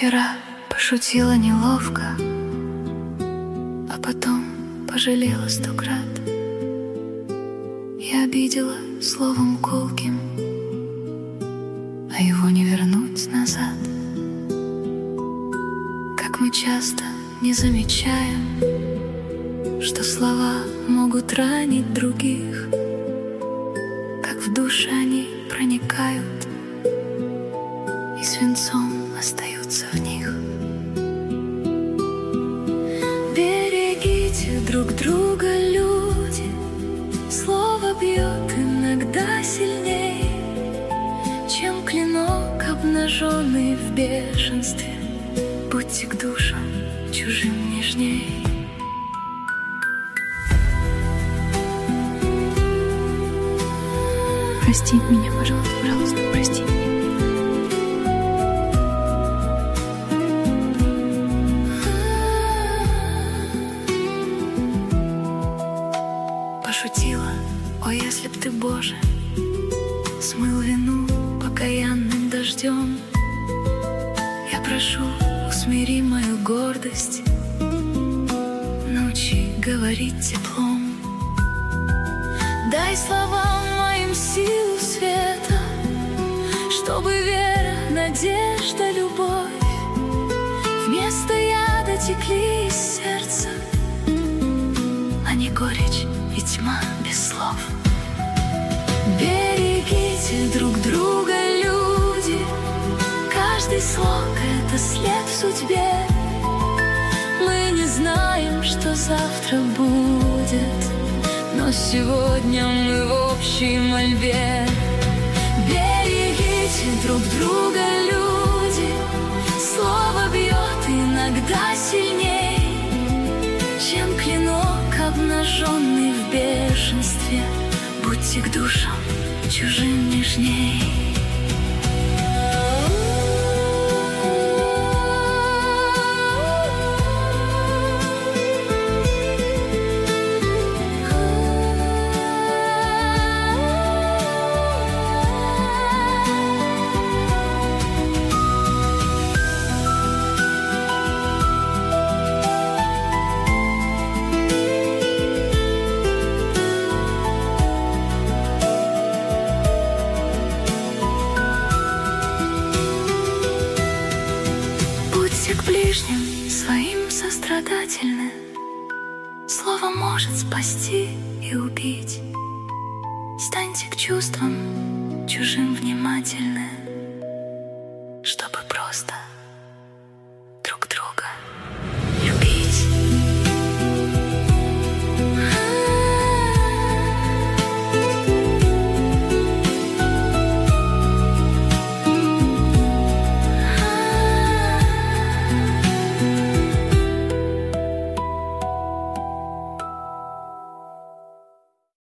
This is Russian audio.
Вчера пошутила неловко, а потом пожалела 100 крат. Я обидела словом колким, а его не вернуть назад. Как мы часто не замечаем, что слова могут ранить других, как в душе они проникают и свинцом остаются в них. Берегите друг друга, люди, слово бьет иногда сильней, чем клинок, обнаженный в бешенстве. Будьте к душам чужим нежней. Прости меня, пожалуйста, прости меня. Пошутила, о, если б ты, Боже, смыл вину покаянным дождем. Я прошу, усмири мою гордость, научи говорить теплом. Дай словам моим силу света, чтобы вера, надежда, любовь вместо яда текли из сердца, а не горечь и тьма без слов. Берегите друг друга, люди, каждый слог — это след в судьбе. Мы не знаем, что завтра будет, но сегодня мы в общей мольбе. Берегите друг друга, люди, слово бьет иногда сильней, чем клинок, обнаженный в бешенстве. Будьте к душам чужим нежней. Будьте к ближним своим сострадательны. Слово может спасти и убить. Станьте к чувствам чужим внимательны.